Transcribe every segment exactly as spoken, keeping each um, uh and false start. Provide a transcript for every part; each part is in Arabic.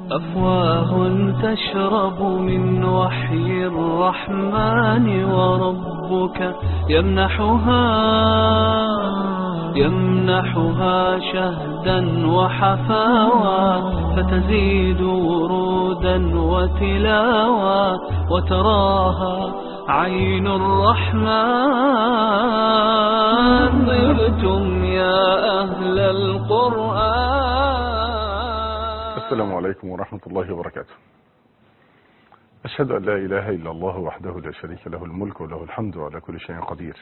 أفواه تشرب من وحي الرحمن وربك يمنحها يمنحها شهدا وحفاوى فتزيد ورودا وتلاوى وتراها عين الرحمن. طبتم يا أهل القرآن. السلام عليكم ورحمة الله وبركاته. أشهد أن لا إله إلا الله وحده لا شريك له الملك وله الحمد وعلى كل شيء قدير.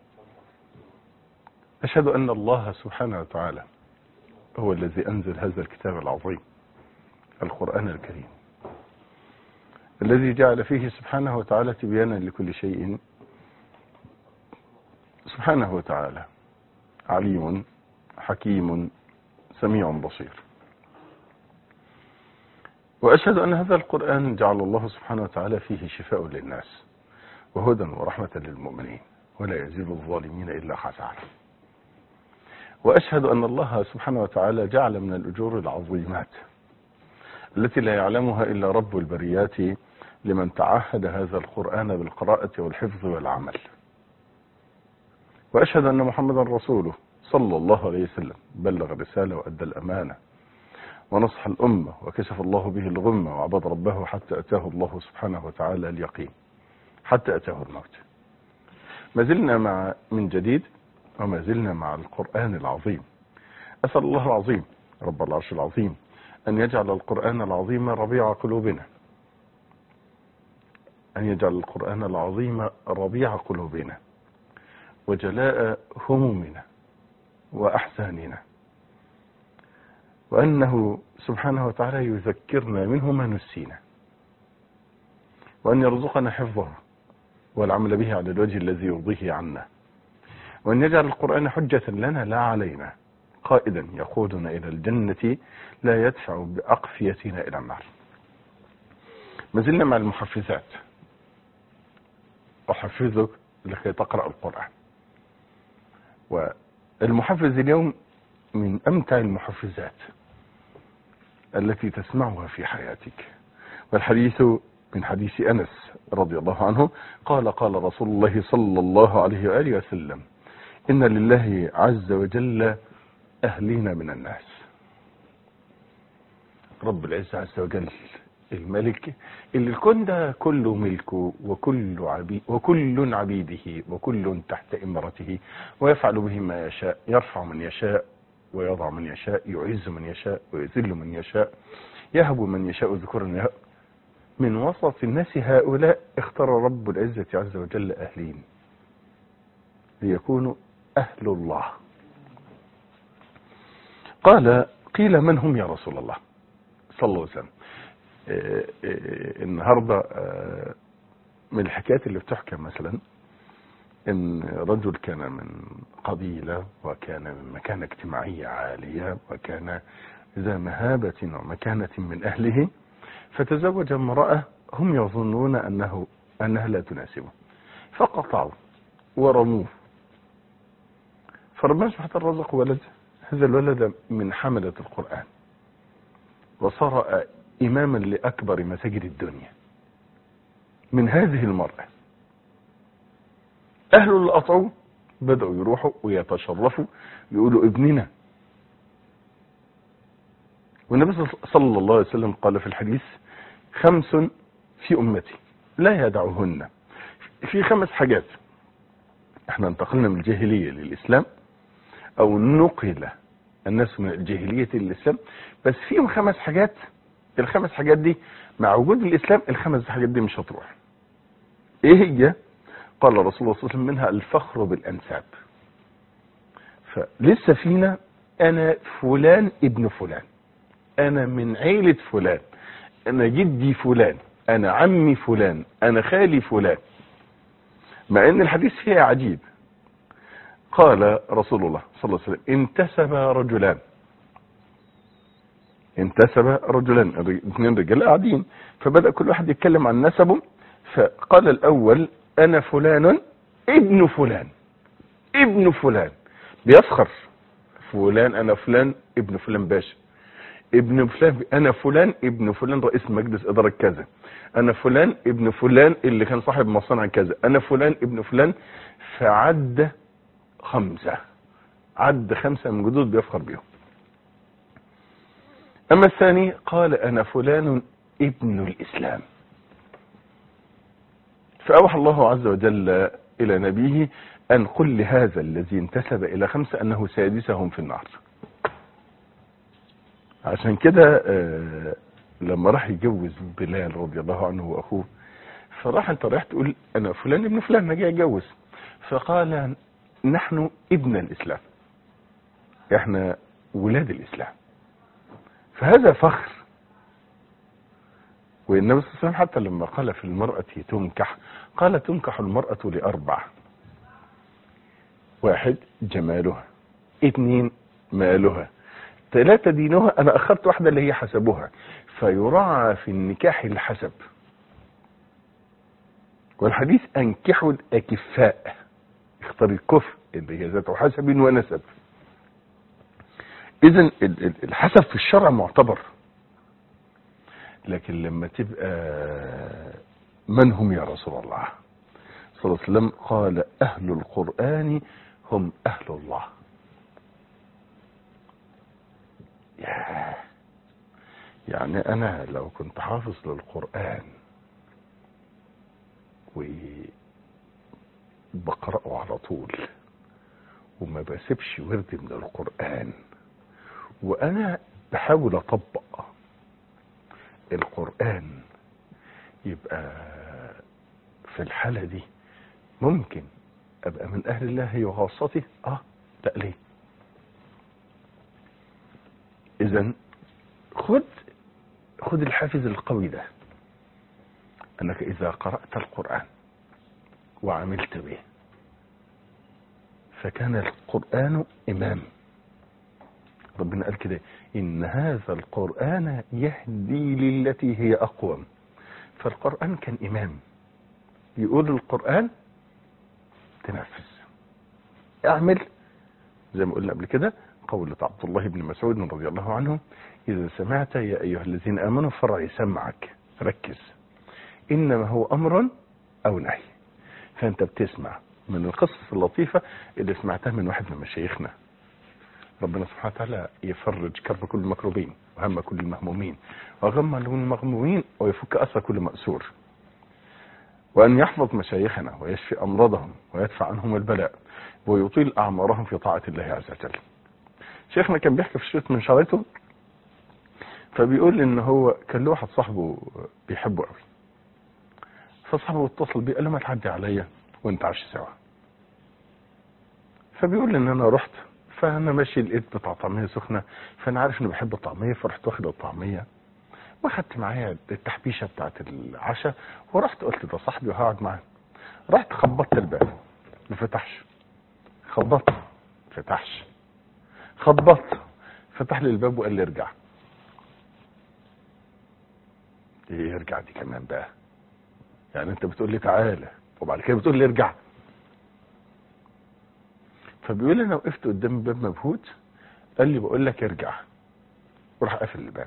أشهد أن الله سبحانه وتعالى هو الذي أنزل هذا الكتاب العظيم القرآن الكريم، الذي جعل فيه سبحانه وتعالى تبيانا لكل شيء. سبحانه وتعالى عليم حكيم سميع بصير. وأشهد أن هذا القرآن جعل الله سبحانه وتعالى فيه شفاء للناس وهدى ورحمة للمؤمنين ولا يزيد الظالمين إلا خسارة. وأشهد أن الله سبحانه وتعالى جعل من الأجور العظيمات التي لا يعلمها إلا رب البريات لمن تعهد هذا القرآن بالقراءة والحفظ والعمل. وأشهد أن محمدا رسوله صلى الله عليه وسلم بلغ الرسالة وأدى الأمانة ونصح الأمة وكشف الله به الغمة وعبد ربه حتى أتاه الله سبحانه وتعالى اليقين، حتى أتاه الموت. ما زلنا مع من جديد وما زلنا مع القرآن العظيم. أسأل الله العظيم رب العرش العظيم أن يجعل القرآن العظيم ربيع قلوبنا، أن يجعل القرآن العظيم ربيع قلوبنا وجلاء همومنا وأحزاننا، وأنه سبحانه وتعالى يذكرنا منه ما نسينا، وأن يرزقنا حفظه والعمل به على الوجه الذي يرضيه عنا، وأن يجعل القرآن حجة لنا لا علينا، قائدا يقودنا إلى الجنة لا يدفع بأقفيتنا إلى النار. ما زلنا مع المحفزات. أحفزك لكي تقرأ القرآن. والمحفز اليوم من أمتع المحفزات التي تسمعها في حياتك، والحديث من حديث أنس رضي الله عنه قال قال رسول الله صلى الله عليه وآله وسلم: إن لله عز وجل أهلين من الناس. رب العزة عز وجل الملك اللي الكون ده كله ملكه وكل عبيد وكل عبيده وكل تحت إمرته، ويفعل به ما يشاء، يرفع من يشاء ويضع من يشاء، يعز من يشاء ويذل من يشاء، يهب من يشاء ذكورا. من وسط الناس هؤلاء اختار رب العزة عز وجل أهلين ليكونوا أهل الله. قال: قيل من هم يا رسول الله صلى الله عليه وسلم؟ اه اه النهاردة اه من الحكايات اللي بتحكى مثلا ان رجل كان من قبيلة وكان من مكانة اجتماعية عالية وكان ذا مهابة ومكانة من أهله، فتزوج امرأة هم يظنون أنه أنها لا تناسبه، فقطعوا ورموه. فربنا سبحانه وتعالى رزق ولد، هذا الولد من حملة القرآن وصار إماما لأكبر مساجد الدنيا من هذه المرأة. أهل اللي قطعوا بدأوا يروحوا ويتشرفوا يقولوا ابننا. والنبي صلى الله عليه وسلم قال في الحديث: خمس في أمتي لا يدعوهن. في خمس حاجات احنا انتقلنا من الجاهلية للإسلام، أو نقل الناس من الجاهلية للإسلام، بس فيهم خمس حاجات. الخمس حاجات دي مع وجود الإسلام الخمس حاجات دي مش هتروح. ايه هي؟ قال رسول الله صلى الله عليه وسلم: منها الفخر بالأنساب. فلسه فينا أنا فلان ابن فلان، أنا من عيلة فلان، أنا جدي فلان، أنا عمي فلان، أنا خالي فلان. مع أن الحديث فيها عجيب. قال رسول الله صلى الله عليه وسلم: انتسب رجلان انتسب رجلان اثنين رجال قاعدين، فبدأ كل واحد يتكلم عن نسبه. فقال الأول: أنا فلان ابن فلان ابن فلان، بيسخر. فلان أنا فلان ابن فلان باشا. ابن فلان، انا فلان ابن فلان رئيس مجلس اداره كذا، انا فلان ابن فلان اللي كان صاحب مصنع كذا، انا فلان ابن فلان. فعد خمسه، عد خمسه من جدود بيفخر بيهم. اما الثاني قال انا فلان ابن الاسلام. فاوحى الله عز وجل الى نبيه ان قل لهذا الذي انتسب الى خمسه انه سادسهم في النار. عشان كده لما راح يجوز بلال رضي الله عنه واخوه، فراح انت رايح تقول انا فلان ابن فلان انا جاي اتجوز، فقال نحن ابن الاسلام، احنا ولاد الاسلام. فهذا فخر. والنبي صلى الله عليه وسلم حتى لما قال في المرأة تنكح، قال تنكح المرأة لأربع: واحد جمالها، اثنين مالها، ثلاثة دينها. انا اخرت واحدة اللي هي حسبها، فيراعى في النكاح الحسب. والحديث انكحوا الاكفاء، اختار الكفء اللي هي ذات حسب ونسب. اذا الحسب في الشرع معتبر. لكن لما تبقى من هم يا رسول الله صلى الله عليه وسلم؟ قال اهل القرآن هم اهل الله. يعني انا لو كنت حافظ للقرآن وبقرأه على طول وما بسيبش ورد من القرآن، وانا بحاول اطبق القرآن، يبقى في الحالة دي ممكن ابقى من اهل الله وخاصته. اه لا ليه؟ اذا خد خد الحافز القوي ده، انك اذا قرأت القرآن وعملت به فكان القرآن امام. ربنا قال كده ان هذا القرآن يهدي للتي هي اقوم. فالقرآن كان امام، يقول القرآن تنفذ، اعمل زي ما قلنا قبل كده. قولة عبد الله بن مسعود رضي الله عنه: اذا سمعت يا ايها الذين امنوا فرع سمعك، ركز، انما هو امر او نهي. فانت بتسمع من القصص اللطيفة اللي سمعتها من واحد من مشايخنا، ربنا سبحانه وتعالى يفرج كرب كل المكروبين وهم كل المهمومين وغم المغمومين ويفك أسر كل مأسور، وأن يحفظ مشايخنا ويشفي أمراضهم ويدفع عنهم البلاء ويطيل أعمارهم في طاعة الله عز وجل. شيخنا كان بيحكي في شريط من شرايطه، فبيقول إن هو كان له واحد صاحبه بيحبه قوي، فصاحبه اتصل بيه قال له ما تعدي عليا وانت عايش سوا. فبيقول ان انا رحت، فانا ماشي لقيت بتاع طعميه سخنه، فانا عارف انه بحب الطعميه، فرحت واخد الطعميه واخدت معايا التحبيشه بتاعت العشاء، ورحت قلت ده صاحبي وهقعد معاه. رحت خبطت الباب ما فتحش، خبطت ما فتحش، خبطت فتح لي الباب وقال لي ارجع. ايه يرجع دي كمان بقى؟ يعني انت بتقول لي تعالى وبعد كده بتقول لي ارجع. فبيقول لي انا وقفت قدام الباب مبهوت، قال لي بقول لك ارجع، وراح قافل الباب.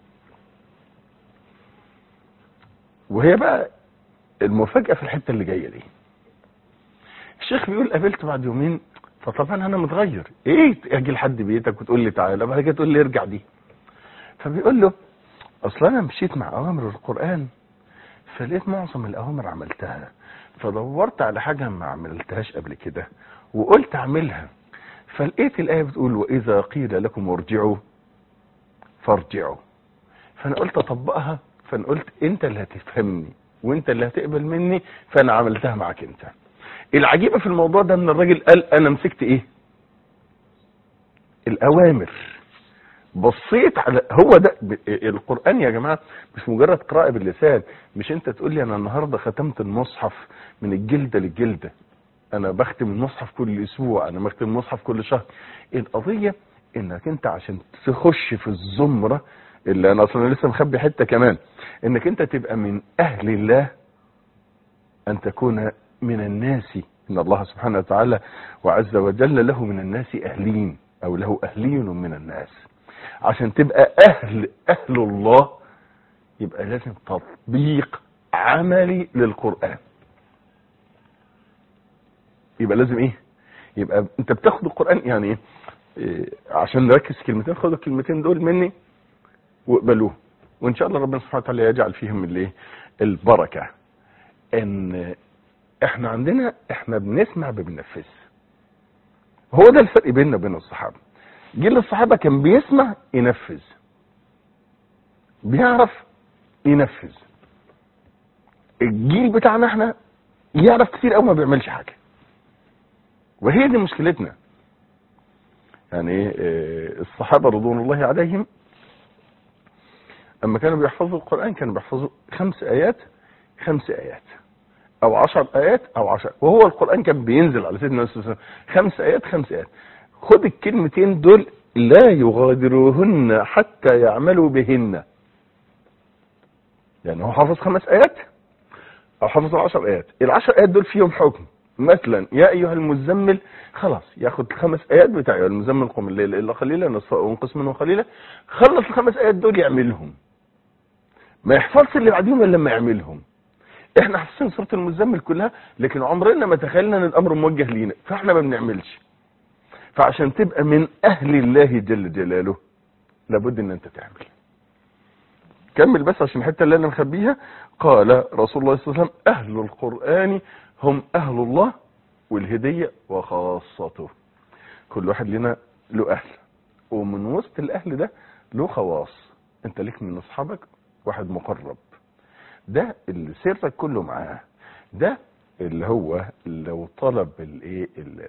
وهي بقى المفاجأة في الحتة اللي جاية دي. الشيخ بيقول قابلته بعد يومين، فطبعا انا متغير، ايه اجي لحد بيتك وتقول لي تعالى بعد كده تقول لي ارجع دي؟ فبيقول له اصلا انا مشيت مع اوامر القرآن فلقيت معظم الاوامر عملتها، فدورت على حاجة ما عملتهاش قبل كده وقلت اعملها، فلقيت الآية بتقول واذا قيل لكم ارجعوا فارجعوا، فانا قلت اطبقها، فانا قلت انت اللي هتفهمني وانت اللي هتقبل مني، فانا عملتها معاك انت. العجيبة في الموضوع ده ان الراجل قال انا مسكت ايه؟ الاوامر. بصيت على هو ده القرآن يا جماعة، مش مجرد قراءة باللسان. مش انت تقول لي انا النهاردة ختمت المصحف من الجلدة للجلدة، انا بختم المصحف كل اسبوع، انا بختم المصحف كل شهر. القضية انك انت عشان تخش في الزمرة اللي انا اصلا لسه مخبي حتة كمان، انك انت تبقى من اهل الله، ان تكون من الناس، ان الله سبحانه وتعالى وعز وجل له من الناس اهلين او له اهلين من الناس. عشان تبقى اهل اهل الله يبقى لازم تطبيق عملي للقرآن. يبقى لازم ايه؟ يبقى انت بتاخد القرآن يعني ايه؟ إيه عشان نركز كلمتين، خدوا الكلمتين دول مني واقبلوه، وان شاء الله ربنا سبحانه وتعالى يجعل فيهم الايه؟ البركة. ان احنا عندنا احنا بنسمع بننفذ. هو ده الفرق بيننا وبين الصحابة. جيل الصحابة كان بيسمع ينفذ، بيعرف ينفذ. الجيل بتاعنا احنا يعرف كتير قوي ما بيعملش حاجة، وهي دي مشكلتنا. يعني ايه؟ الصحابة رضوان الله عليهم اما كانوا بيحفظوا القرآن كانوا بيحفظوا خمس ايات خمس ايات او عشر ايات او عشر، وهو القرآن كان بينزل على سيدنا النبي صلى الله عليه وسلم خمس ايات خمس ايات. خد الكلمتين دول، لا يغادروهن حتى يعملوا بهن. يعني هو حافظ خمس ايات او حافظ عشر ايات، العشر ايات دول فيهم حكم. مثلا يا ايها المزمل، خلاص ياخد الخمس ايات بتاع يا المزمل قم الليل الا قليلا نصفه وانقص منه قليلا، خلص الخمس ايات دول يعملهم، ما يحفظش اللي بعديهم الا لما يعملهم. احنا حافظين سوره المزمل كلها لكن عمرنا ما تخيلنا ان الامر موجه لينا، فاحنا ما بنعملش. فعشان تبقى من اهل الله جل جلاله لابد ان انت تعمل. كمل بس عشان الحته اللي انا مخبيها. قال رسول الله صلى الله عليه وسلم اهل القرآن هم اهل الله والهدية وخاصته. كل واحد لنا له اهل، ومن وسط الاهل ده له خواص. انت ليك من اصحابك واحد مقرب، ده اللي سرك كله معاه، ده اللي هو لو طلب الايه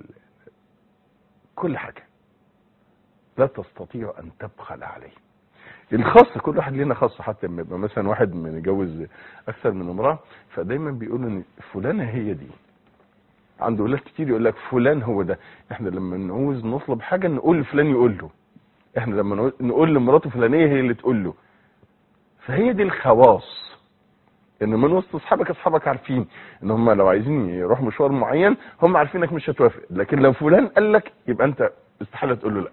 كل حاجة لا تستطيع ان تبخل عليه. الخاص كل واحد لنا خاص، حتى لما يبقى مثلا واحد متجوز اكثر من امرأة فدايما بيقولوا ان فلانة هي دي، عنده اولاد كتير يقول لك فلان هو ده. احنا لما نعوز نطلب حاجة نقول لفلان يقول له، احنا لما نقول لمراته فلانية هي اللي تقول له. فهي دي الخواص، ان من وسط اصحابك اصحابك عارفين ان هم لو عايزين يروحوا مشوار معين هم عارفين انك مش هتوافق، لكن لو فلان قال لك يبقى انت استحالة تقول له لا.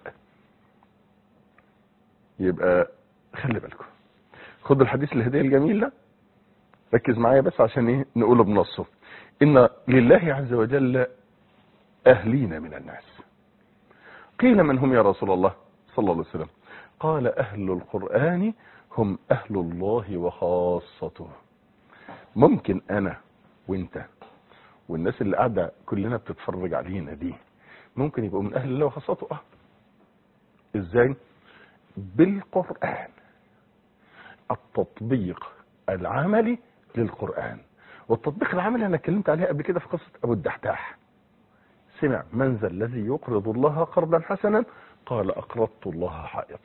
يبقى خلي بالكم، خد الحديث الهدية الجميل ده، ركز معايا بس عشان ايه نقوله بنصه. ان لله عز وجل اهلين من الناس. قيل من هم يا رسول الله صلى الله عليه وسلم؟ قال اهل القرآن هم اهل الله وخاصته. ممكن انا وانت والناس اللي قاعدة كلنا بتتفرج علينا دي ممكن يبقوا من اهل الله وخاصته. اه ازاي؟ بالقرآن، التطبيق العملي للقرآن. والتطبيق العملي انا اتكلمت عليه قبل كده في قصة ابو الدحداح. سمع من ذا الذي يقرض الله قرضا حسنا قال اقرضت الله حائطي.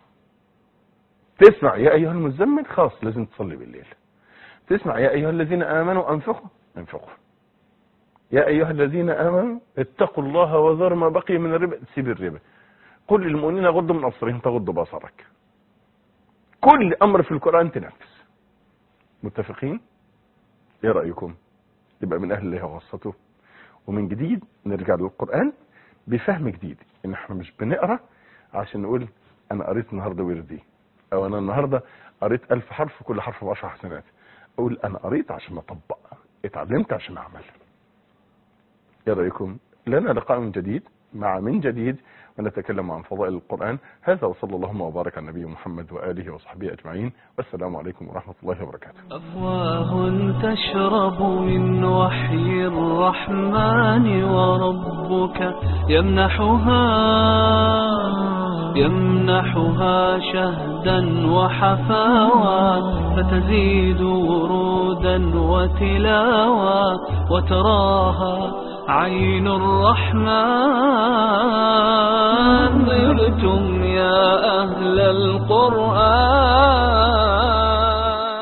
تسمع يا ايها المزمل، خلاص لازم تصلي بالليل. تسمع يا ايها الذين امنوا انفقوا انفقوا. يا ايها الذين امنوا اتقوا الله وذروا ما بقي من الربا، تسيب الربا. قل للمؤمنين غضوا من ابصارهم تغض بصرك. كل امر في القرآن تنفذ. متفقين؟ ايه رأيكم؟ يبقى من اهل الله وخاصته. ومن جديد نرجع للقرآن بفهم جديد، ان احنا مش بنقرأ عشان نقول انا قريت النهاردة وردي، او انا النهاردة قريت الف حرف كل حرف بعشر حسنات. اقول انا قريت عشان اطبق، اتعلمت عشان اعمل. ايه رأيكم؟ لنا لقاء جديد مع من جديد ونتكلم عن فضائل القرآن. هذا وصلى اللهم وبارك على النبي محمد وآله وصحبه أجمعين، والسلام عليكم ورحمة الله وبركاته. أفواه تشرب من وحي الرحمن وربك يمنحها يمنحها شهدا وحفاوى، فتزيد ورودا وتلاوى، وتراها عين الرحمن